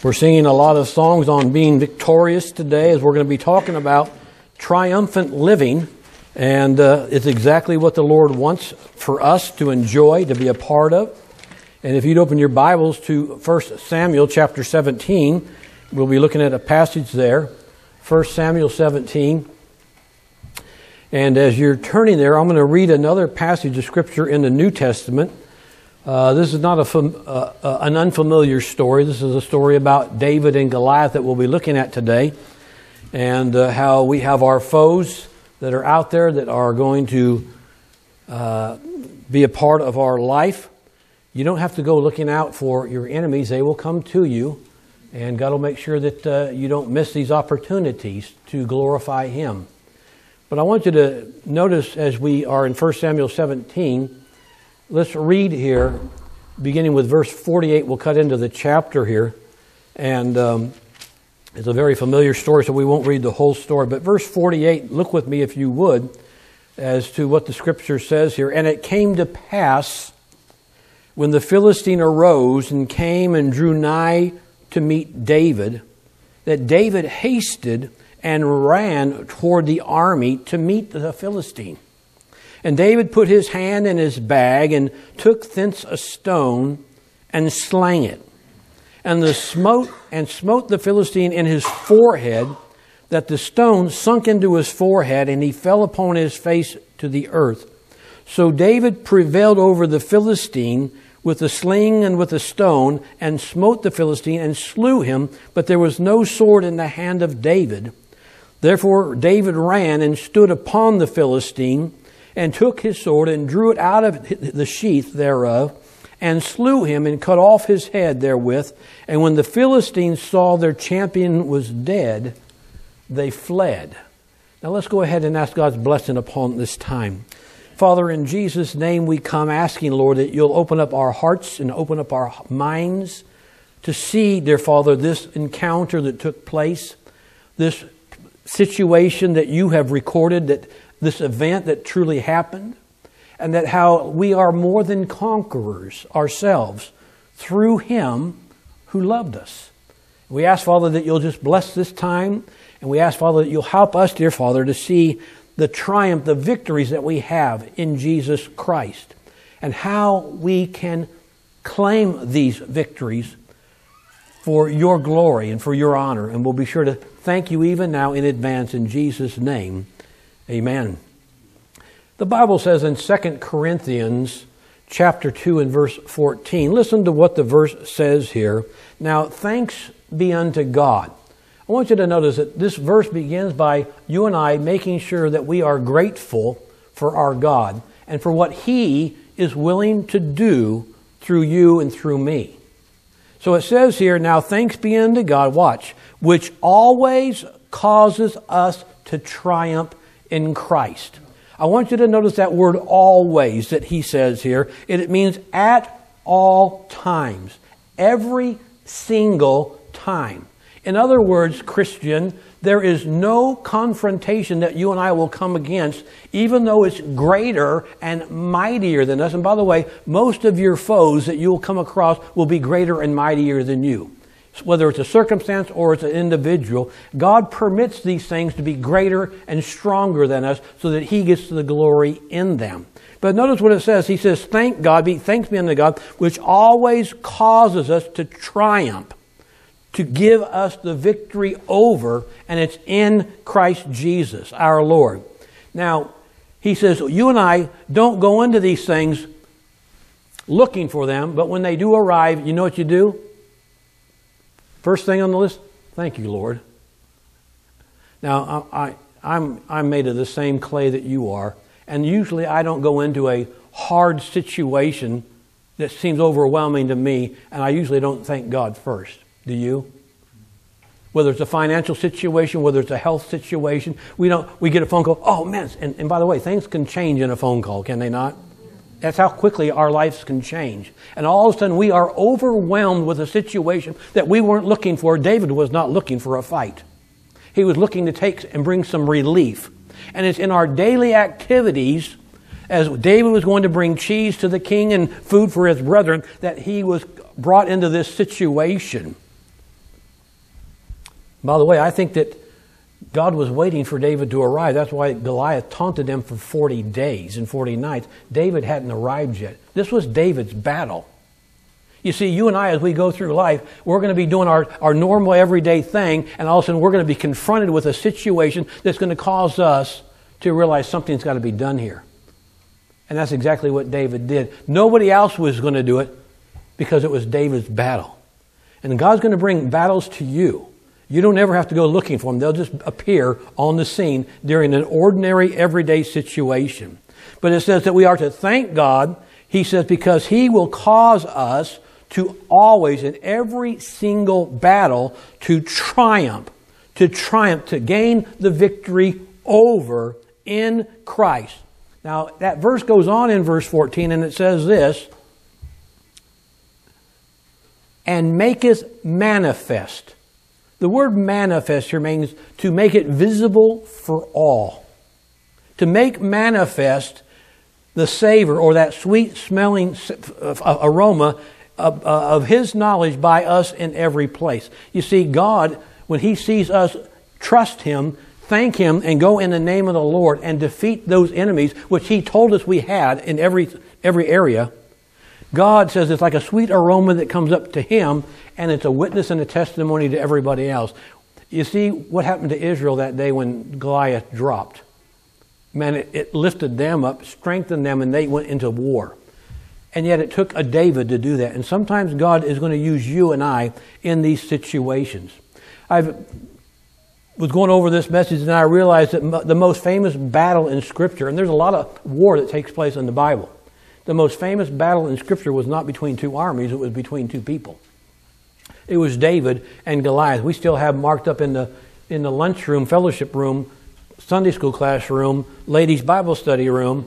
We're singing a lot of songs on being victorious today, as we're going to be talking about triumphant living. And it's exactly what the Lord wants for us to enjoy, to be a part of. And if you'd open your Bibles to 1 Samuel chapter 17, we'll be looking at a passage there. 1 Samuel 17. And as you're turning there, I'm going to read another passage of Scripture in the New Testament. This is not an unfamiliar story. This is a story about David and Goliath that we'll be looking at today, and how we have our foes that are out there that are going to be a part of our life. You don't have to go looking out for your enemies. They will come to you, and God will make sure that you don't miss these opportunities to glorify Him. But I want you to notice as we are in 1 Samuel 17, let's read here, beginning with verse 48. We'll cut into the chapter here. And it's a very familiar story, so we won't read the whole story. But verse 48, look with me if you would, as to what the Scripture says here. And it came to pass, when the Philistine arose and came and drew nigh to meet David, that David hasted and ran toward the army to meet the Philistine. And David put his hand in his bag and took thence a stone and slang it. And smote the Philistine in his forehead, that the stone sunk into his forehead, and he fell upon his face to the earth. So David prevailed over the Philistine with the sling and with the stone, and smote the Philistine and slew him, but there was no sword in the hand of David. Therefore David ran and stood upon the Philistine, and took his sword and drew it out of the sheath thereof, and slew him and cut off his head therewith. And when the Philistines saw their champion was dead, they fled. Now let's go ahead and ask God's blessing upon this time. Father, in Jesus' name we come asking, Lord, that you'll open up our hearts and open up our minds to see, dear Father, this encounter that took place, this situation that you have recorded, that this event that truly happened, and that how we are more than conquerors ourselves through Him who loved us. We ask, Father, that you'll just bless this time, and we ask, Father, that you'll help us, dear Father, to see the triumph, the victories that we have in Jesus Christ, and how we can claim these victories for your glory and for your honor. And we'll be sure to thank you even now in advance in Jesus' name. Amen. The Bible says in 2 Corinthians chapter 2 and verse 14, listen to what the verse says here. Now, thanks be unto God. I want you to notice that this verse begins by you and I making sure that we are grateful for our God and for what He is willing to do through you and through me. So it says here, now thanks be unto God, watch, which always causes us to triumph in Christ. I want you to notice that word always that he says here. It means at all times. Every single time. In other words, Christian, there is no confrontation that you and I will come against, even though it's greater and mightier than us. And by the way, most of your foes that you'll come across will be greater and mightier than you. Whether it's a circumstance or it's an individual, God permits these things to be greater and stronger than us so that He gets the glory in them. But notice what it says. He says, thanks be unto God, which always causes us to triumph, to give us the victory over, and it's in Christ Jesus, our Lord. Now, he says, you and I don't go into these things looking for them, but when they do arrive, you know what you do? First thing on the list, thank you, Lord. Now, I'm made of the same clay that you are, and usually I don't go into a hard situation that seems overwhelming to me, and I usually don't thank God first. Do you? Whether it's a financial situation, whether it's a health situation, we get a phone call, oh man, and by the way, things can change in a phone call, can they not? That's how quickly our lives can change. And all of a sudden we are overwhelmed with a situation that we weren't looking for. David was not looking for a fight. He was looking to take and bring some relief. And it's in our daily activities, as David was going to bring cheese to the king and food for his brethren, that he was brought into this situation. By the way, I think that God was waiting for David to arrive. That's why Goliath taunted him for 40 days and 40 nights. David hadn't arrived yet. This was David's battle. You see, you and I, as we go through life, we're going to be doing our normal everyday thing, and all of a sudden we're going to be confronted with a situation that's going to cause us to realize something's got to be done here. And that's exactly what David did. Nobody else was going to do it because it was David's battle. And God's going to bring battles to you. You don't ever have to go looking for them. They'll just appear on the scene during an ordinary, everyday situation. But it says that we are to thank God. He says because He will cause us to always, in every single battle, to triumph, to gain the victory over in Christ. Now, that verse goes on in verse 14, and it says this, and maketh manifest. The word manifest here means to make it visible for all. To make manifest the savor or that sweet smelling aroma of His knowledge by us in every place. You see, God, when He sees us trust Him, thank Him, and go in the name of the Lord and defeat those enemies which He told us we had in every area, God says it's like a sweet aroma that comes up to Him, and it's a witness and a testimony to everybody else. You see what happened to Israel that day when Goliath dropped? Man, it lifted them up, strengthened them, and they went into war. And yet it took a David to do that. And sometimes God is going to use you and I in these situations. I was going over this message and I realized that the most famous battle in Scripture, and there's a lot of war that takes place in the Bible, the most famous battle in Scripture was not between two armies, it was between two people. It was David and Goliath. We still have marked up in the lunchroom, fellowship room, Sunday school classroom, ladies' Bible study room,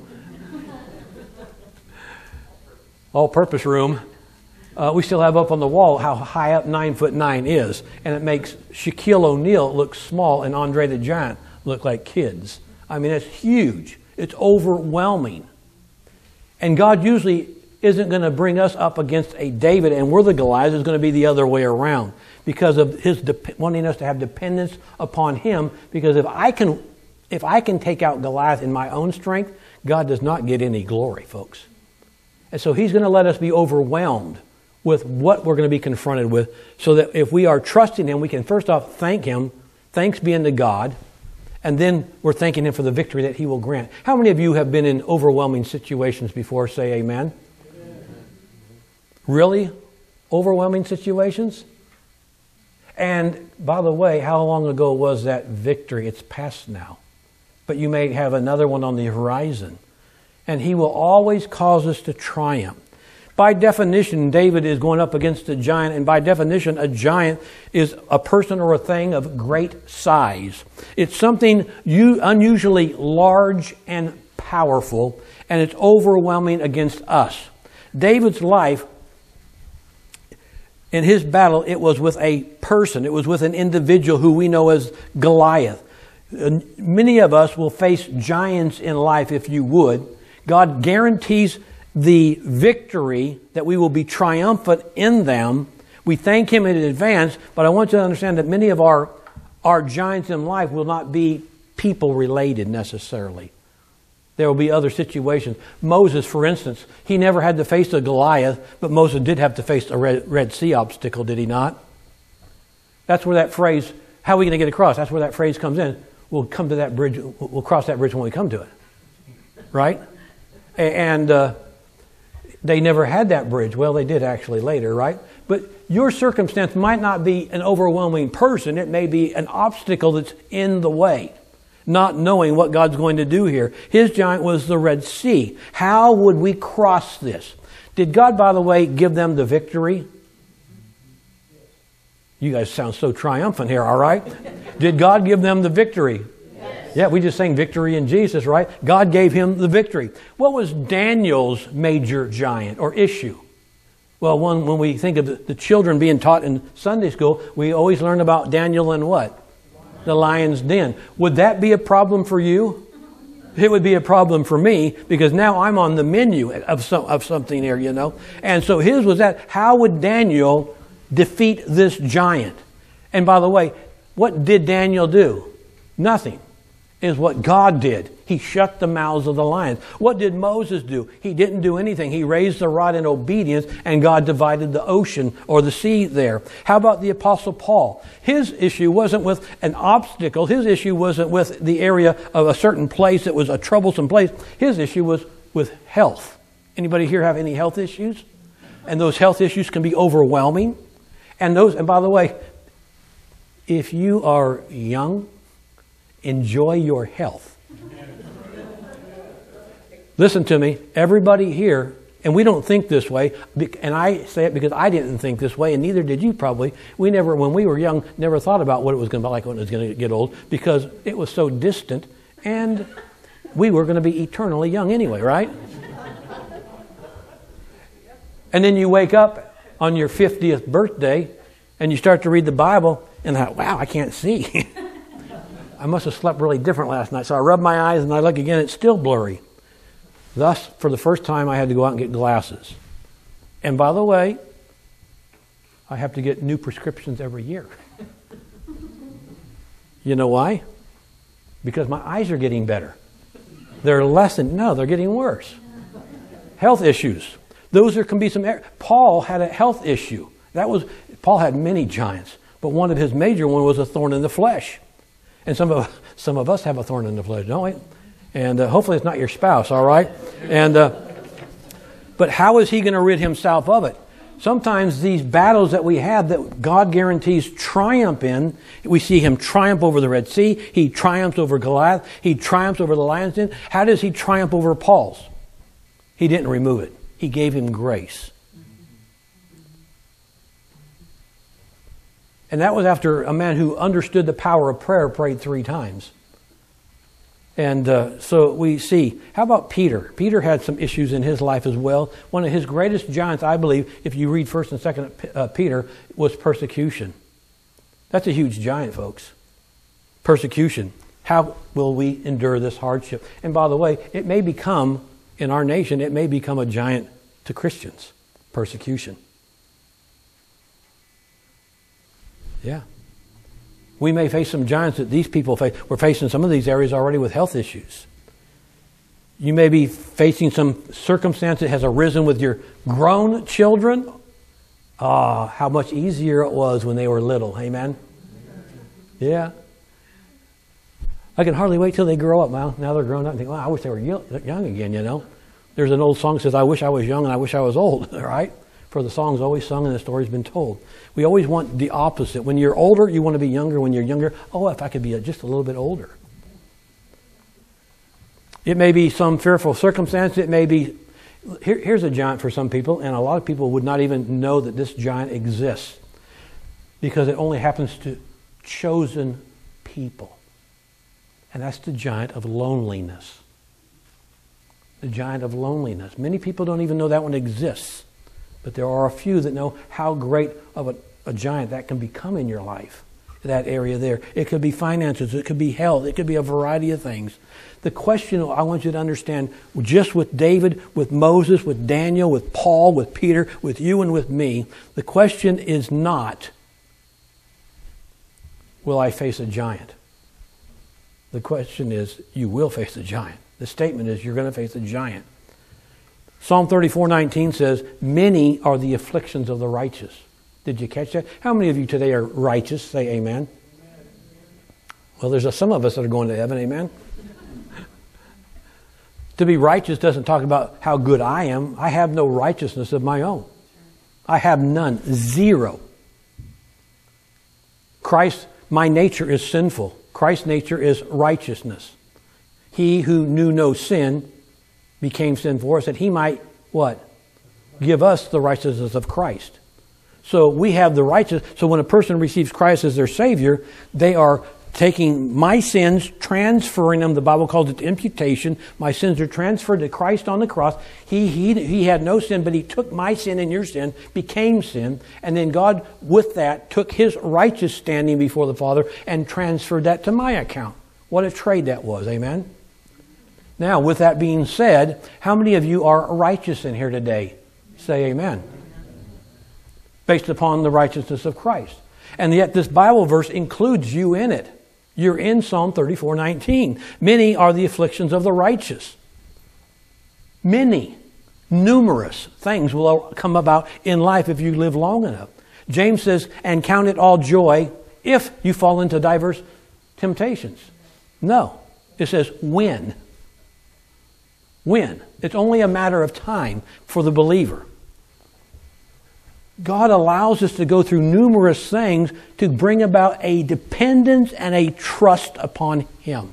all-purpose room. We still have up on the wall how high up 9'9" is. And it makes Shaquille O'Neal look small and Andre the Giant look like kids. I mean, it's huge. It's overwhelming. And God usually isn't going to bring us up against a David and we're the Goliath. It's going to be the other way around because of His wanting us to have dependence upon Him. Because if I can take out Goliath in my own strength, God does not get any glory, folks. And so He's going to let us be overwhelmed with what we're going to be confronted with so that if we are trusting Him, we can first off thank Him, thanks be unto God, and then we're thanking Him for the victory that He will grant. How many of you have been in overwhelming situations before? Say amen. Amen. Really? Overwhelming situations? And by the way, how long ago was that victory? It's past now. But you may have another one on the horizon. And He will always cause us to triumph. By definition, David is going up against a giant, and by definition, a giant is a person or a thing of great size. It's something unusually large and powerful, and it's overwhelming against us. David's life, in his battle, it was with a person. It was with an individual who we know as Goliath. Many of us will face giants in life if you would. God guarantees the victory, that we will be triumphant in them. We thank Him in advance, but I want you to understand that many of our giants in life will not be people related necessarily. There will be other situations. Moses, for instance, he never had to face a Goliath, but Moses did have to face a Red Sea obstacle, did he not? That's where that phrase, how are we going to get across? That's where that phrase comes in. We'll come to that bridge, we'll cross that bridge when we come to it. Right? And they never had that bridge. Well, they did actually later, right? But your circumstance might not be an overwhelming person. It may be an obstacle that's in the way, not knowing what God's going to do here. His giant was the Red Sea. How would we cross this? Did God, by the way, give them the victory? You guys sound so triumphant here, all right? Did God give them the victory? Yeah, we just sang victory in Jesus, right? God gave him the victory. What was Daniel's major giant or issue? Well, when we think of the children being taught in Sunday school, we always learn about Daniel and what? The lion's den. Would that be a problem for you? It would be a problem for me because now I'm on the menu of something here, you know. And so his was that, how would Daniel defeat this giant? And by the way, What did Daniel do? Nothing. Is what God did. He shut the mouths of the lions. What did Moses do? He didn't do anything. He raised the rod in obedience, and God divided the ocean or the sea there. How about the Apostle Paul? His issue wasn't with an obstacle. His issue wasn't with the area of a certain place that was a troublesome place. His issue was with health. Anybody here have any health issues? And those health issues can be overwhelming. And by the way, if you are young, enjoy your health. Listen to me, everybody here, and we don't think this way, and I say it because I didn't think this way, and neither did you probably. We never, when we were young, never thought about what it was going to be like when it was going to get old, because it was so distant, and we were going to be eternally young anyway, right? And then you wake up on your 50th birthday, and you start to read the Bible, and wow, I can't see. I must have slept really different last night. So I rub my eyes and I look again, it's still blurry. Thus, for the first time, I had to go out and get glasses. And by the way, I have to get new prescriptions every year. You know why? Because my eyes are getting better. They're they're getting worse. Health issues. Can be some. Paul had a health issue. Paul had many giants, but one of his major ones was a thorn in the flesh. And some of us have a thorn in the flesh, don't we? And hopefully it's not your spouse, all right? And but how is he going to rid himself of it? Sometimes these battles that we have that God guarantees triumph in, we see him triumph over the Red Sea. He triumphs over Goliath. He triumphs over the lion's den. How does he triumph over Paul's? He didn't remove it. He gave him grace. And that was after a man who understood the power of prayer prayed 3 times. And so we see, how about Peter? Peter had some issues in his life as well. One of his greatest giants, I believe, if you read 1st and 2nd Peter, was persecution. That's a huge giant, folks. Persecution. How will we endure this hardship? And by the way, it may become, in our nation, it may become a giant to Christians. Persecution. Yeah. We may face some giants that these people face. We're facing some of these areas already with health issues. You may be facing some circumstance that has arisen with your grown children. How much easier it was when they were little. Amen? Yeah. I can hardly wait till they grow up. Now they're grown up and think, I wish they were young again, you know. There's an old song that says, I wish I was young and I wish I was old, right? For the song's always sung and the story's been told. We always want the opposite. When you're older, you want to be younger. When you're younger, if I could be just a little bit older. It may be some fearful circumstance. It may be, here's a giant for some people, and a lot of people would not even know that this giant exists because it only happens to chosen people. And that's the giant of loneliness. The giant of loneliness. Many people don't even know that one exists. But there are a few that know how great of a giant that can become in your life, that area there. It could be finances, it could be health, it could be a variety of things. The question I want you to understand, just with David, with Moses, with Daniel, with Paul, with Peter, with you and with me, the question is not, will I face a giant? The question is, you will face a giant. The statement is, you're going to face a giant. Psalm 34:19 says, many are the afflictions of the righteous. Did you catch that? How many of you today are righteous? Say amen. Well, there's some of us that are going to heaven, amen. To be righteous doesn't talk about how good I am. I have no righteousness of my own. I have none. Zero. My nature is sinful. Christ's nature is righteousness. He who knew no sin became sin for us, that he might, what? Give us the righteousness of Christ. So we have the righteousness. So when a person receives Christ as their Savior, they are taking my sins, transferring them. The Bible calls it imputation. My sins are transferred to Christ on the cross. He had no sin, but he took my sin and your sin, became sin. And then God, with that, took his righteous standing before the Father and transferred that to my account. What a trade that was. Amen? Now, with that being said, how many of you are righteous in here today? Say amen. Based upon the righteousness of Christ. And yet this Bible verse includes you in it. You're in Psalm 34:19. Many are the afflictions of the righteous. Many, numerous things will come about in life if you live long enough. James says, and count it all joy if you fall into diverse temptations. No, it says when. When. It's only a matter of time for the believer. God allows us to go through numerous things to bring about a dependence and a trust upon Him.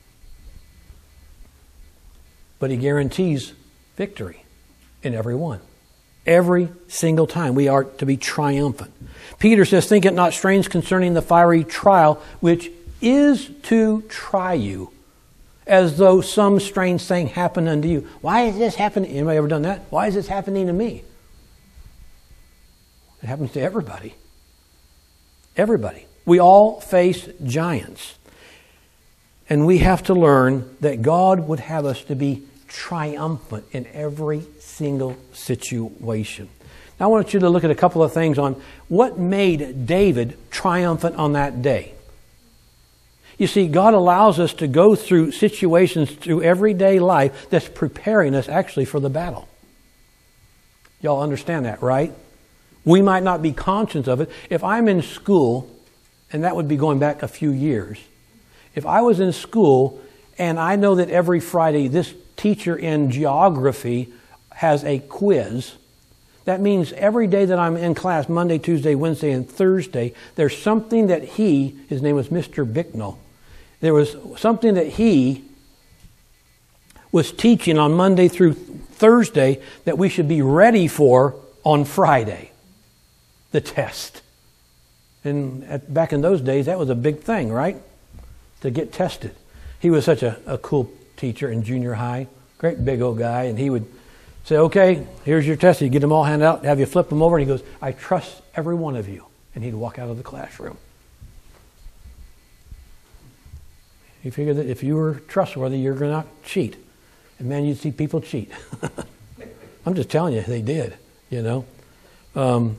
But He guarantees victory in every one. Every single time we are to be triumphant. Peter says, think it not strange concerning the fiery trial, which is to try you, as though some strange thing happened unto you. Why is this happening? Anybody ever done that? Why is this happening to me? It happens to everybody. Everybody. We all face giants. And we have to learn that God would have us to be triumphant in every single situation. Now I want you to look at a couple of things on what made David triumphant on that day. You see, God allows us to go through situations through everyday life that's preparing us actually for the battle. Y'all understand that, right? We might not be conscious of it. If I'm in school, and that would be going back a few years, if I was in school and I know that every Friday this teacher in geography has a quiz, that means every day that I'm in class, Monday, Tuesday, Wednesday, and Thursday, there's something that his name was Mr. Bicknell, there was something that he was teaching on Monday through Thursday that we should be ready for on Friday, the test. And back in those days, that was a big thing, right? To get tested. He was such a cool teacher in junior high, great big old guy, and he would say, okay, here's your test. He'd get them all handed out, have you flip them over, and he goes, I trust every one of you. And he'd walk out of the classroom. He figured that if you were trustworthy, you're going to not cheat. And man, you'd see people cheat. I'm just telling you, they did, you know.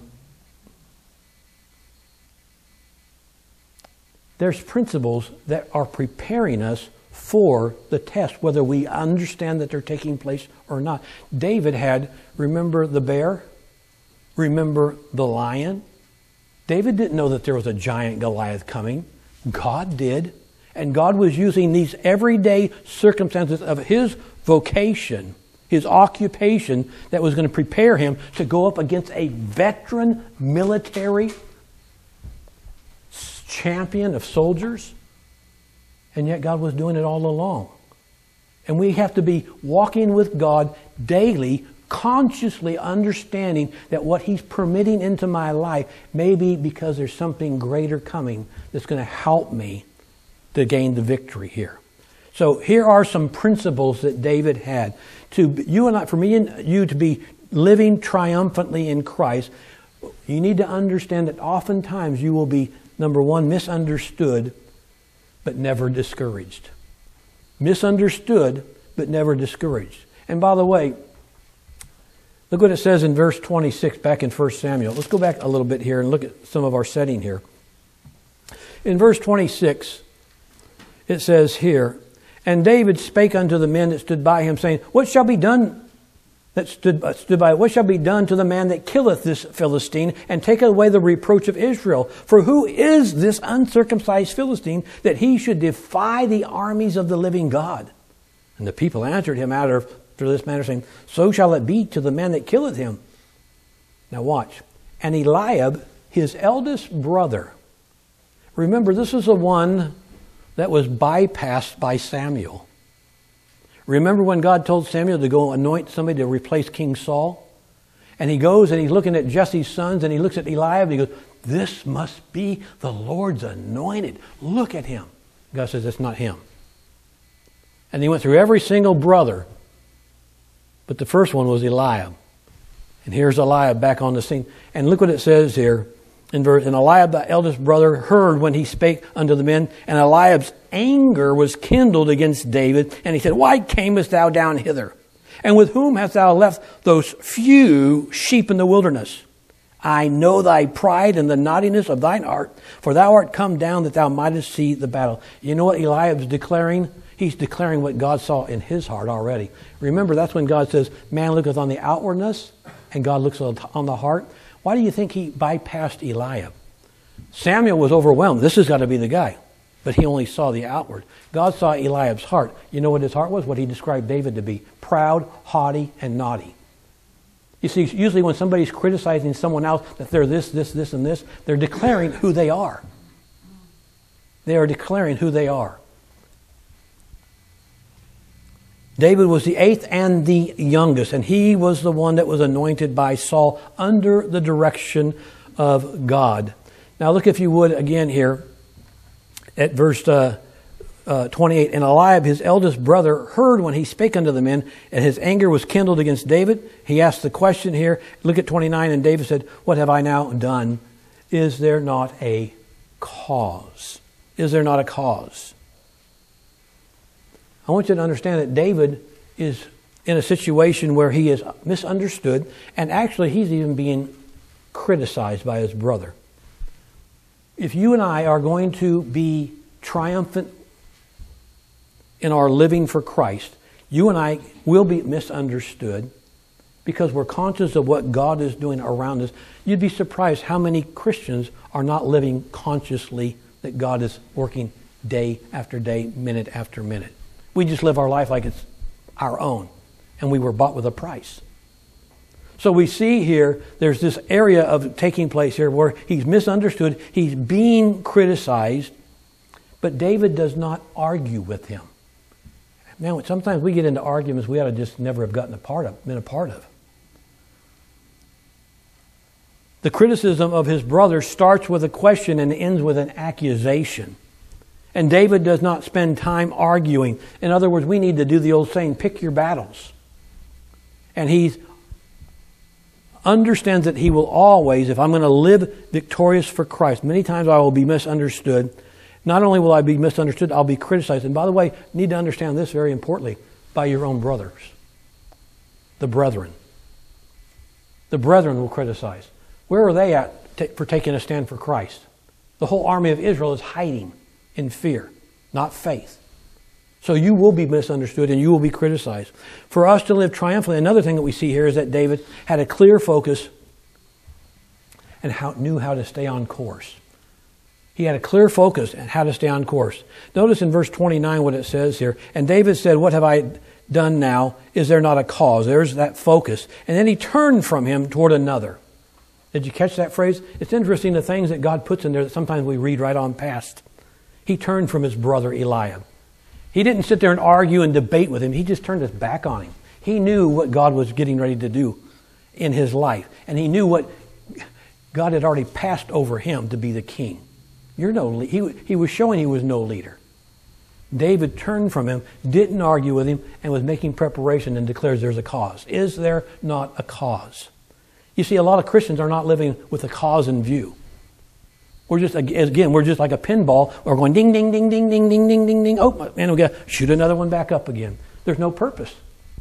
There's principles that are preparing us for the test, whether we understand that they're taking place or not. David had, remember the bear? Remember the lion? David didn't know that there was a giant Goliath coming. God did. And God was using these everyday circumstances of his vocation, his occupation, that was going to prepare him to go up against a veteran military champion of soldiers. And yet God was doing it all along. And we have to be walking with God daily, consciously understanding that what He's permitting into my life may be because there's something greater coming that's going to help me to gain the victory here. So here are some principles that David had. For me and you to be living triumphantly in Christ, you need to understand that oftentimes you will be, number one, misunderstood, but never discouraged. Misunderstood, but never discouraged. And by the way, look what it says in verse 26 back in 1 Samuel. Let's go back a little bit here and look at some of our setting here. In verse 26, it says here, and David spake unto the men that stood by him, saying, what shall be done that stood by? What shall be done to the man that killeth this Philistine and taketh away the reproach of Israel? For who is this uncircumcised Philistine that he should defy the armies of the living God? And the people answered him after this manner, saying, so shall it be to the man that killeth him. Now watch. And Eliab, his eldest brother. Remember, this is the one that was bypassed by Samuel. Remember when God told Samuel to go anoint somebody to replace King Saul? And he goes and he's looking at Jesse's sons and he looks at Eliab and he goes, this must be the Lord's anointed. Look at him. God says, it's not him. And he went through every single brother. But the first one was Eliab. And here's Eliab back on the scene. And look what it says here. And Eliab, the eldest brother, heard when he spake unto the men, and Eliab's anger was kindled against David, and he said, why camest thou down hither? And with whom hast thou left those few sheep in the wilderness? I know thy pride and the naughtiness of thine heart, for thou art come down that thou mightest see the battle. You know what Eliab's declaring? He's declaring what God saw in his heart already. Remember, that's when God says, man looketh on the outwardness, and God looks on the heart. Why do you think he bypassed Eliab? Samuel was overwhelmed. This has got to be the guy. But he only saw the outward. God saw Eliab's heart. You know what his heart was? What he described David to be. Proud, haughty, and naughty. You see, usually when somebody's criticizing someone else that they're this, and this, they're declaring who they are. They are declaring who they are. David was the 8th and the youngest, and he was the one that was anointed by Saul under the direction of God. Now look, if you would, again here at verse 28. And Eliab, his eldest brother, heard when he spake unto the men, and his anger was kindled against David. He asked the question here. Look at 29. And David said, what have I now done? Is there not a cause? Is there not a cause? I want you to understand that David is in a situation where he is misunderstood, and actually he's even being criticized by his brother. If you and I are going to be triumphant in our living for Christ, you and I will be misunderstood because we're conscious of what God is doing around us. You'd be surprised how many Christians are not living consciously that God is working day after day, minute after minute. We just live our life like it's our own, and we were bought with a price. So we see here, there's this area of taking place here where he's misunderstood, he's being criticized, but David does not argue with him. Man, sometimes we get into arguments we ought to just never have been a part of. The criticism of his brother starts with a question and ends with an accusation. And David does not spend time arguing. In other words, we need to do the old saying, pick your battles. And he understands that he will always, if I'm going to live victorious for Christ, many times I will be misunderstood. Not only will I be misunderstood, I'll be criticized. And by the way, you need to understand this very importantly, by your own brothers. The brethren. The brethren will criticize. Where are they at for taking a stand for Christ? The whole army of Israel is hiding in fear, not faith. So you will be misunderstood and you will be criticized. For us to live triumphantly, another thing that we see here is that David had a clear focus and knew how to stay on course. He had a clear focus and how to stay on course. Notice in verse 29 what it says here. And David said, what have I done now? Is there not a cause? There's that focus. And then he turned from him toward another. Did you catch that phrase? It's interesting the things that God puts in there that sometimes we read right on past. He turned from his brother Eliab. He didn't sit there and argue and debate with him. He just turned his back on him. He knew what God was getting ready to do in his life. And he knew what God had already passed over him to be the king. He was showing he was no leader. David turned from him, didn't argue with him, and was making preparation and declares there's a cause. Is there not a cause? You see, a lot of Christians are not living with a cause in view. We're just like a pinball. We're going ding, ding, ding, ding, ding, ding, ding, ding, ding. Oh, man, we got to shoot another one back up again. There's no purpose.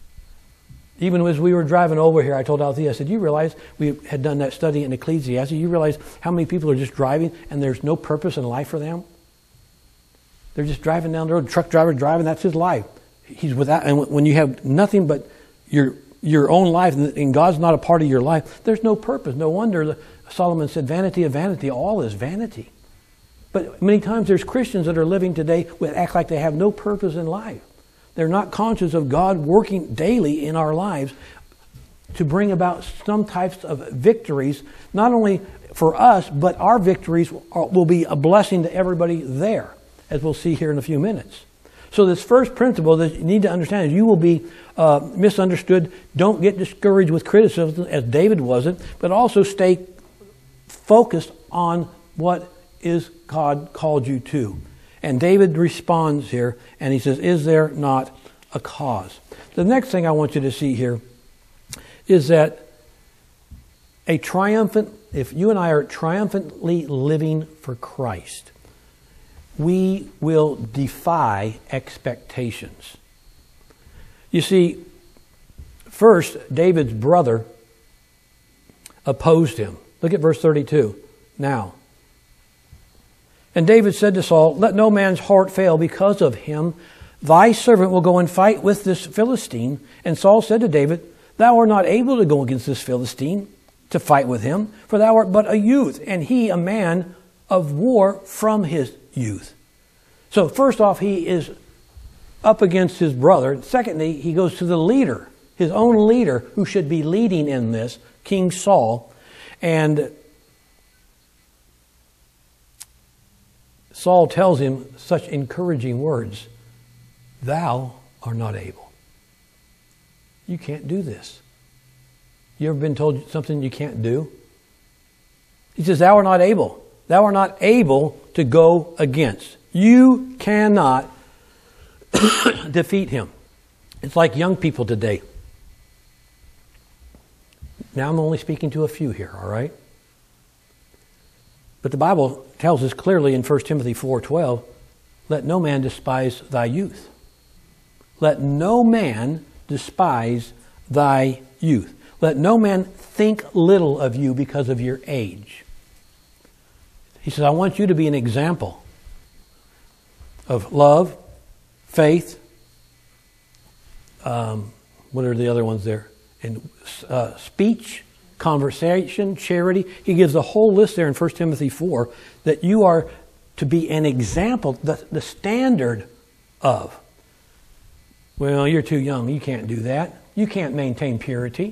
Even as we were driving over here, I told Althea, I said, you realize we had done that study in Ecclesiastes. You realize how many people are just driving and there's no purpose in life for them? They're just driving down the road. Truck driver driving, that's his life. He's without, and when you have nothing but your own life and God's not a part of your life, there's no purpose. No wonder Solomon said, vanity of vanity, all is vanity. But many times there's Christians that are living today that act like they have no purpose in life. They're not conscious of God working daily in our lives to bring about some types of victories, not only for us, but our victories will be a blessing to everybody there, as we'll see here in a few minutes. So this first principle that you need to understand is you will be misunderstood. Don't get discouraged with criticism, as David wasn't, but also stay focused on what is God called you to. And David responds here, and he says, is there not a cause? The next thing I want you to see here is that if you and I are triumphantly living for Christ, we will defy expectations. You see, first, David's brother opposed him. Look at verse 32. Now. And David said to Saul, let no man's heart fail because of him. Thy servant will go and fight with this Philistine. And Saul said to David, thou art not able to go against this Philistine to fight with him, for thou art but a youth, and he a man of war from his youth. So first off, he is up against his brother. Secondly, he goes to the leader, his own leader, who should be leading in this, King Saul. And Saul tells him such encouraging words. Thou art not able. You can't do this. You ever been told something you can't do? He says, thou art not able. Thou art not able to go against. You cannot defeat him. It's like young people today. Now I'm only speaking to a few here, all right? But the Bible tells us clearly in 1 Timothy 4:12, let no man despise thy youth. Let no man despise thy youth. Let no man think little of you because of your age. He says, I want you to be an example of love, faith, what are the other ones there? And speech, conversation, charity. He gives a whole list there in 1 Timothy 4 that you are to be an example, the standard of. Well, you're too young. You can't do that. You can't maintain purity.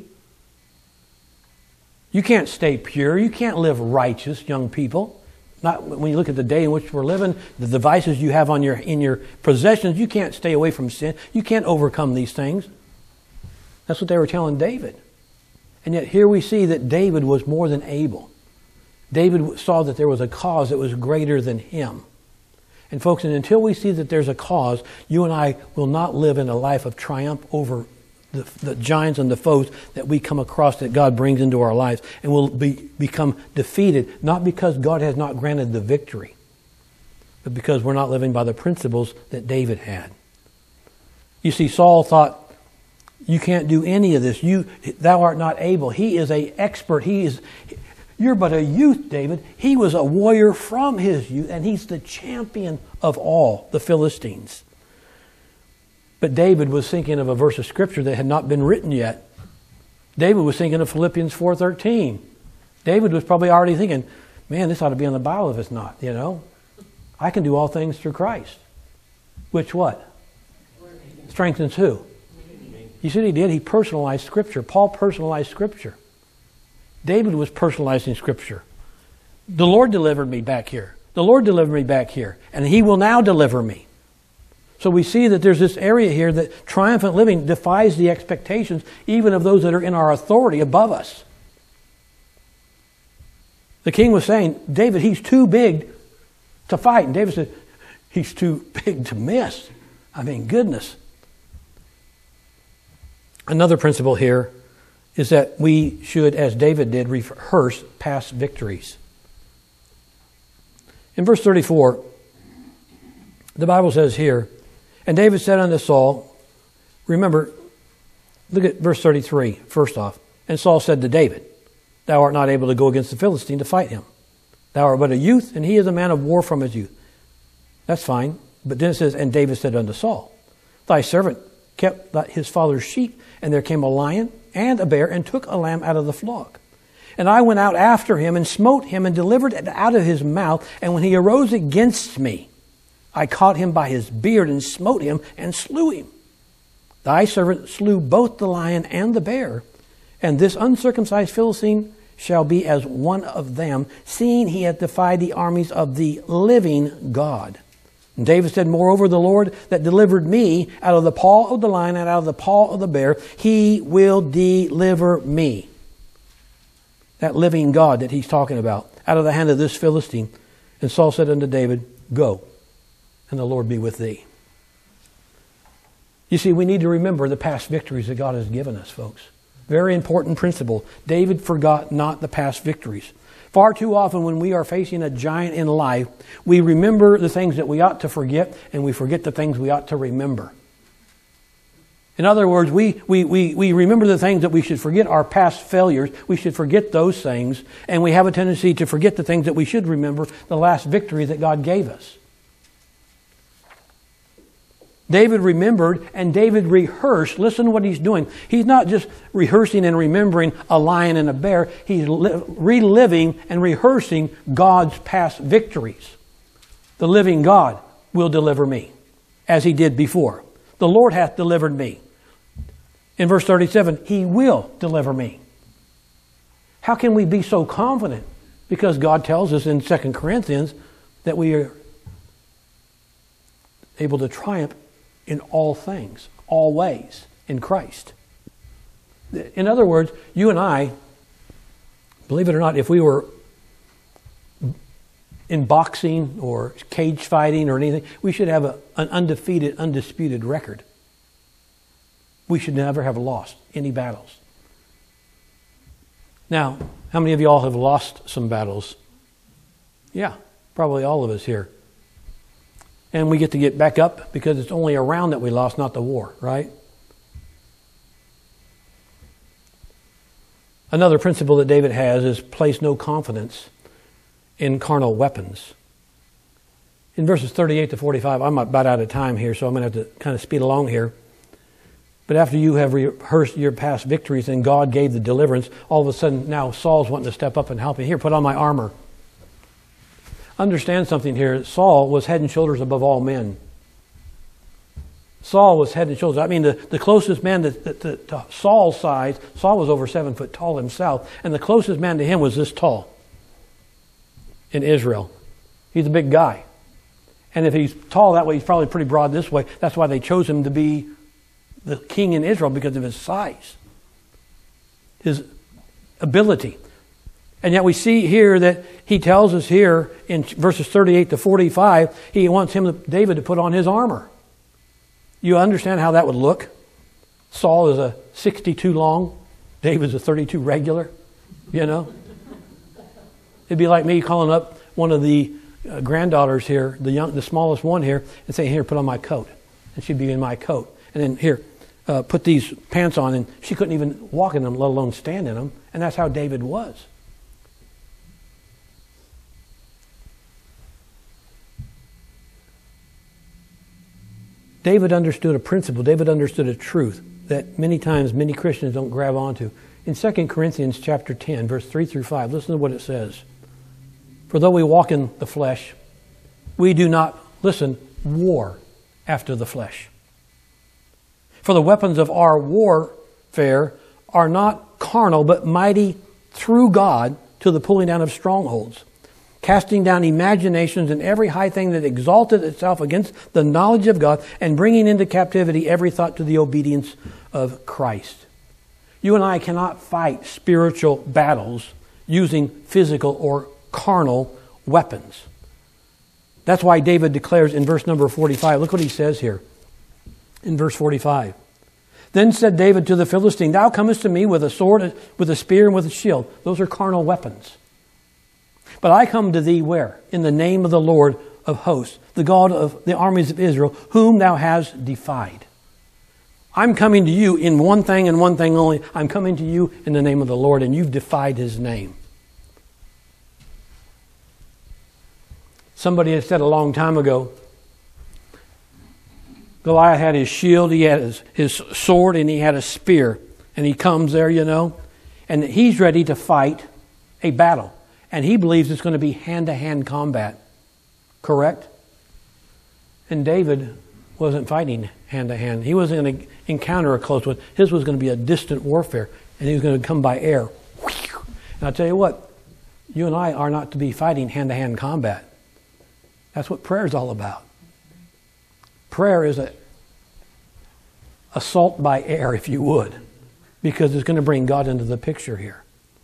You can't stay pure. You can't live righteous, young people. Not when you look at the day in which we're living, the devices you have in your possessions, you can't stay away from sin. You can't overcome these things. That's what they were telling David. And yet here we see that David was more than able. David saw that there was a cause that was greater than him. And folks, and until we see that there's a cause, you and I will not live in a life of triumph over the giants and the foes that we come across that God brings into our lives. And we'll become defeated, not because God has not granted the victory, but because we're not living by the principles that David had. You see, Saul thought, you can't do any of this. Thou art not able. He is an expert. You're but a youth, David. He was a warrior from his youth, and he's the champion of all the Philistines. But David was thinking of a verse of Scripture that had not been written yet. David was thinking of Philippians 4:13. David was probably already thinking, man, this ought to be on the Bible if it's not, you know. I can do all things through Christ. Which what? Strengthens who? You see what he did? He personalized Scripture. Paul personalized Scripture. David was personalizing Scripture. The Lord delivered me back here. The Lord delivered me back here. And He will now deliver me. So we see that there's this area here that triumphant living defies the expectations even of those that are in our authority above us. The king was saying, David, he's too big to fight. And David said, he's too big to miss. I mean, goodness. Another principle here is that we should, as David did, rehearse past victories. In verse 34, the Bible says here, and David said unto Saul, remember, look at verse 33, first off. And Saul said to David, thou art not able to go against the Philistine to fight him. Thou art but a youth, and he is a man of war from his youth. That's fine. But then it says, and David said unto Saul, thy servant kept his father's sheep, and there came a lion and a bear, and took a lamb out of the flock. And I went out after him, and smote him, and delivered it out of his mouth. And when he arose against me, I caught him by his beard, and smote him, and slew him. Thy servant slew both the lion and the bear, and this uncircumcised Philistine shall be as one of them, seeing he hath defied the armies of the living God. And David said, moreover, the Lord that delivered me out of the paw of the lion and out of the paw of the bear, He will deliver me. That living God that he's talking about, out of the hand of this Philistine. And Saul said unto David, go, and the Lord be with thee. You see, we need to remember the past victories that God has given us, folks. Very important principle. David forgot not the past victories. Far too often when we are facing a giant in life, we remember the things that we ought to forget, and we forget the things we ought to remember. In other words, we remember the things that we should forget, our past failures. We should forget those things. And we have a tendency to forget the things that we should remember, the last victory that God gave us. David remembered and David rehearsed. Listen to what he's doing. He's not just rehearsing and remembering a lion and a bear. He's reliving and rehearsing God's past victories. The living God will deliver me, as He did before. The Lord hath delivered me. In verse 37, He will deliver me. How can we be so confident? Because God tells us in 2 Corinthians that we are able to triumph in all things, all ways, in Christ. In other words, you and I, believe it or not, if we were in boxing or cage fighting or anything, we should have an undefeated, undisputed record. We should never have lost any battles. Now, how many of you all have lost some battles? Yeah, probably all of us here. And we get back up because it's only a round that we lost, not the war, right? Another principle that David has is place no confidence in carnal weapons. In verses 38 to 45, I'm about out of time here, so I'm going to have to kind of speed along here. But after you have rehearsed your past victories and God gave the deliverance, all of a sudden now Saul's wanting to step up and help you. Here, put on my armor. Understand something here. Saul was head and shoulders above all men. Saul was head and shoulders. I mean, the closest man to Saul's size, Saul was over 7 foot tall himself, and the closest man to him was this tall in Israel. He's a big guy. And if he's tall that way, he's probably pretty broad this way. That's why they chose him to be the king in Israel, because of his size, his ability. And yet we see here that he tells us here in verses 38 to 45, he wants David to put on his armor. You understand how that would look? Saul is a 62 long, David's a 32 regular, you know? It'd be like me calling up one of the granddaughters here, the smallest one here, and saying, here, put on my coat. And she'd be in my coat. And then here, put these pants on, and she couldn't even walk in them, let alone stand in them. And that's how David was. David understood a principle. David understood a truth that many times many Christians don't grab onto. In 2 Corinthians chapter 10, verse 3 through 5, listen to what it says. For though we walk in the flesh, we do not, listen, war after the flesh. For the weapons of our warfare are not carnal, but mighty through God to the pulling down of strongholds, casting down imaginations and every high thing that exalted itself against the knowledge of God, and bringing into captivity every thought to the obedience of Christ. You and I cannot fight spiritual battles using physical or carnal weapons. That's why David declares in verse number 45, look what he says here. In verse 45, then said David to the Philistine, thou comest to me with a sword, with a spear, and with a shield. Those are carnal weapons. But I come to thee where? In the name of the Lord of hosts, the God of the armies of Israel, whom thou hast defied. I'm coming to you in one thing and one thing only. I'm coming to you in the name of the Lord, and you've defied His name. Somebody had said a long time ago, Goliath had his shield, he had his sword, and he had a spear. And he comes there, you know, and he's ready to fight a battle. And he believes it's going to be hand-to-hand combat. Correct? And David wasn't fighting hand-to-hand. He wasn't going to encounter a close one. His was going to be a distant warfare. And he was going to come by air. And I'll tell you what, you and I are not to be fighting hand-to-hand combat. That's what prayer is all about. Prayer is an assault by air, if you would, because it's going to bring God into the picture here.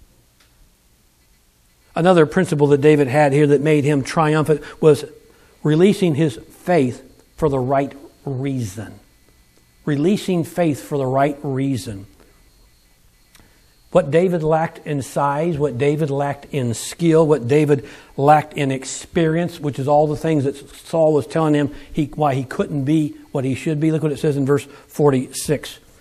Another principle that David had here that made him triumphant was releasing his faith for the right reason. Releasing faith for the right reason. What David lacked in size, what David lacked in skill, what David lacked in experience, which is all the things that Saul was telling him why he couldn't be what he should be. Look what it says in verse 46.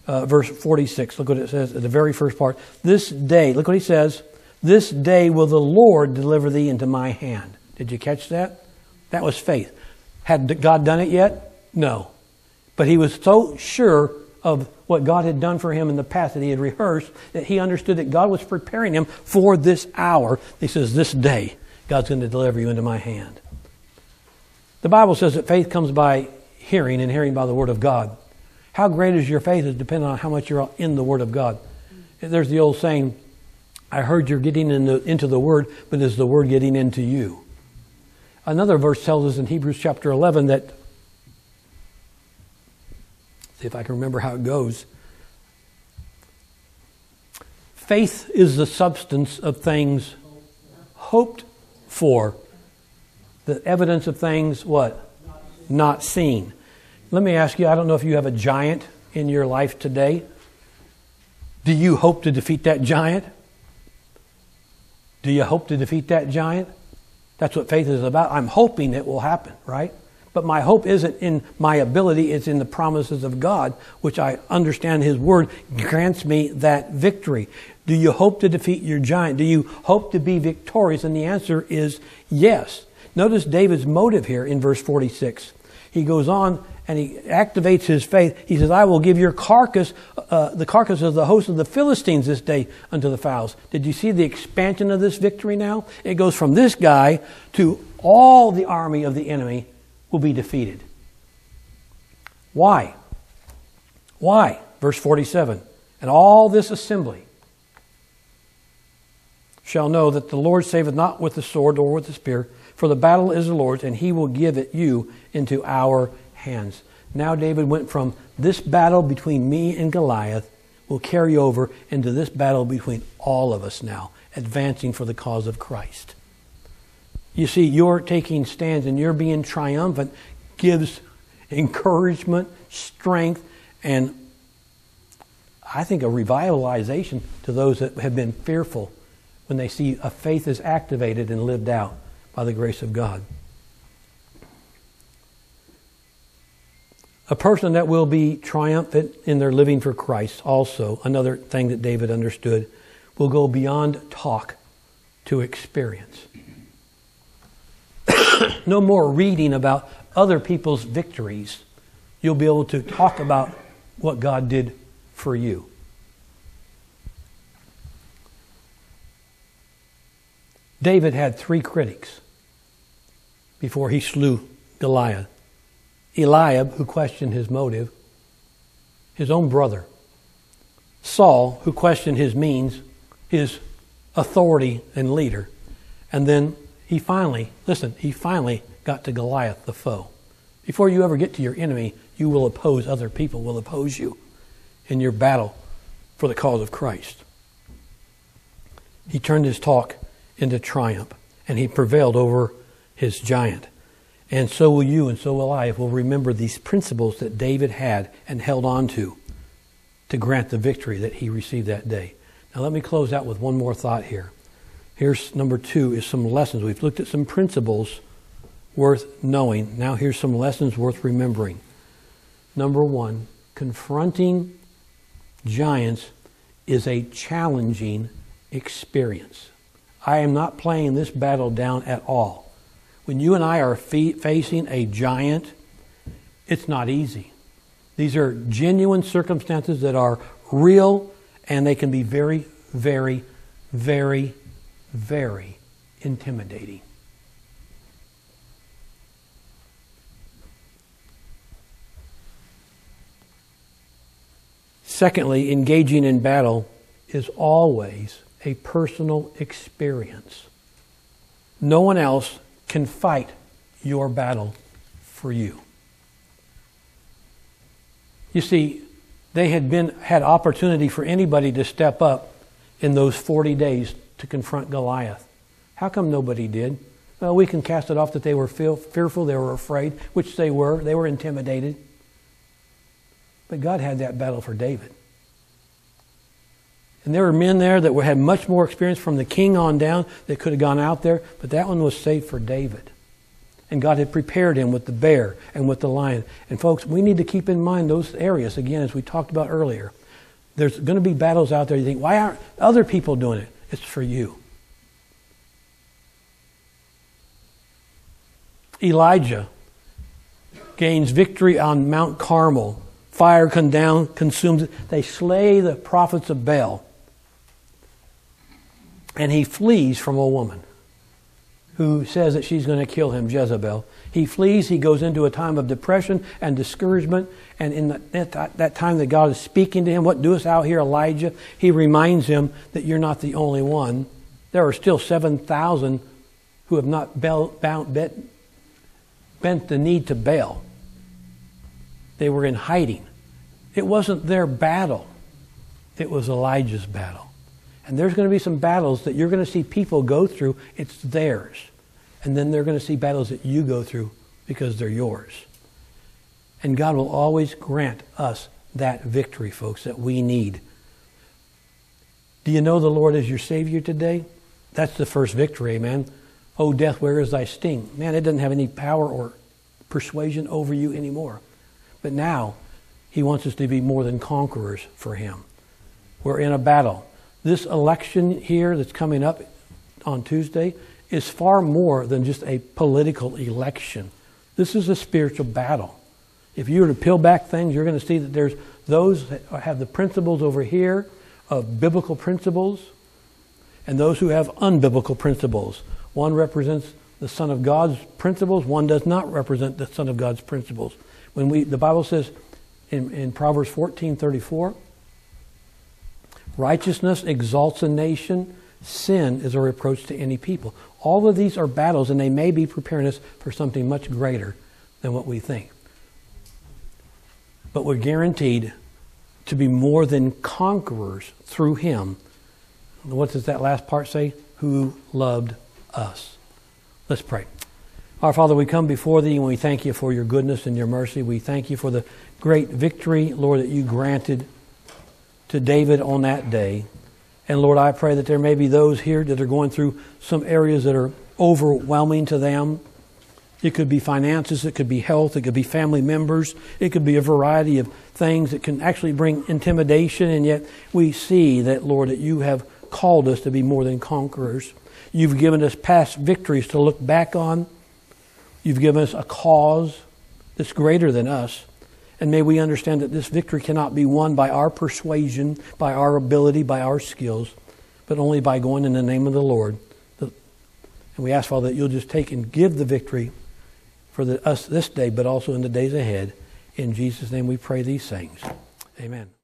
verse 46. Look what it says at the very first part. This day, look what he says, this day will the Lord deliver thee into my hand. Did you catch that? That was faith. Had God done it yet? No. But he was so sure of what God had done for him in the past that he had rehearsed, that he understood that God was preparing him for this hour. He says, this day, God's going to deliver you into my hand. The Bible says that faith comes by hearing, and hearing by the Word of God. How great is your faith is dependent on how much you're in the Word of God. There's the old saying, I heard you're getting into the Word, but is the Word getting into you? Another verse tells us in Hebrews chapter 11 that, see if I can remember how it goes. Faith is the substance of things hoped for. The evidence of things, what? Not seen. Let me ask you, I don't know if you have a giant in your life today. Do you hope to defeat that giant? Do you hope to defeat that giant? That's what faith is about. I'm hoping it will happen, right? But my hope isn't in my ability, it's in the promises of God, which I understand His Word grants me that victory. Do you hope to defeat your giant? Do you hope to be victorious? And the answer is yes. Notice David's motive here in verse 46. He goes on and he activates his faith. He says, I will give your carcass, the carcass of the host of the Philistines this day unto the fowls. Did you see the expansion of this victory now? It goes from this guy to all the army of the enemy will be defeated. Why? Why? Verse 47. And all this assembly shall know that the Lord saveth not with the sword or with the spear, for the battle is the Lord's, and He will give it you into our hands. Now David went from this battle between me and Goliath will carry over into this battle between all of us now, advancing for the cause of Christ. You see, your taking stands and your being triumphant gives encouragement, strength, and I think a revitalization to those that have been fearful when they see a faith is activated and lived out by the grace of God. A person that will be triumphant in their living for Christ also, another thing that David understood, will go beyond talk to experience. No more reading about other people's victories. You'll be able to talk about what God did for you. David had 3 critics before he slew Goliath. Eliab, who questioned his motive, his own brother. Saul, who questioned his means, his authority and leader. And then he finally got to Goliath, the foe. Before you ever get to your enemy, you will oppose, other people will oppose you in your battle for the cause of Christ. He turned his talk into triumph, and he prevailed over his giant. And so will you, and so will I, if we'll remember these principles that David had and held on to grant the victory that he received that day. Now let me close out with one more thought here. Here's number 2 is some lessons. We've looked at some principles worth knowing. Now here's some lessons worth remembering. Number 1, confronting giants is a challenging experience. I am not playing this battle down at all. When you and I are facing a giant, it's not easy. These are genuine circumstances that are real, and they can be very, very, very, very intimidating. Secondly, engaging in battle is always a personal experience. No one else can fight your battle for you. You see, they had opportunity for anybody to step up in those 40 days to confront Goliath. How come nobody did? Well, we can cast it off that they were fearful, they were afraid, which they were. They were intimidated. But God had that battle for David. And there were men there that had much more experience from the king on down that could have gone out there, but that one was saved for David. And God had prepared him with the bear and with the lion. And folks, we need to keep in mind those areas, again, as we talked about earlier. There's going to be battles out there. You think, why aren't other people doing it? It's for you. Elijah gains victory on Mount Carmel. Fire comes down, consumes it. They slay the prophets of Baal. And he flees from a woman who says that she's going to kill him, Jezebel. He flees. He goes into a time of depression and discouragement. And in that time that God is speaking to him, what doest thou here, Elijah? He reminds him that you're not the only one. There are still 7,000 who have not bent the knee to Baal. They were in hiding. It wasn't their battle. It was Elijah's battle. And there's going to be some battles that you're going to see people go through. It's theirs. And then they're going to see battles that you go through because they're yours. And God will always grant us that victory, folks, that we need. Do you know the Lord as your Savior today? That's the first victory, amen. Oh, death, where is thy sting? Man, it doesn't have any power or persuasion over you anymore. But now, He wants us to be more than conquerors for Him. We're in a battle. This election here that's coming up on Tuesday is far more than just a political election. This is a spiritual battle. If you were to peel back things, you're going to see that there's those that have the principles over here of biblical principles and those who have unbiblical principles. One represents the Son of God's principles. One does not represent the Son of God's principles. The Bible says in Proverbs 14:34, righteousness exalts a nation. Sin is a reproach to any people. All of these are battles, and they may be preparing us for something much greater than what we think. But we're guaranteed to be more than conquerors through Him. What does that last part say? Who loved us. Let's pray. Our Father, we come before Thee and we thank You for Your goodness and Your mercy. We thank You for the great victory, Lord, that You granted to David on that day. And Lord, I pray that there may be those here that are going through some areas that are overwhelming to them. It could be finances, it could be health, it could be family members, it could be a variety of things that can actually bring intimidation, and yet we see that, Lord, that You have called us to be more than conquerors. You've given us past victories to look back on. You've given us a cause that's greater than us. And may we understand that this victory cannot be won by our persuasion, by our ability, by our skills, but only by going in the name of the Lord. And we ask, Father, that You'll just take and give the victory for us this day, but also in the days ahead. In Jesus' name we pray these things. Amen.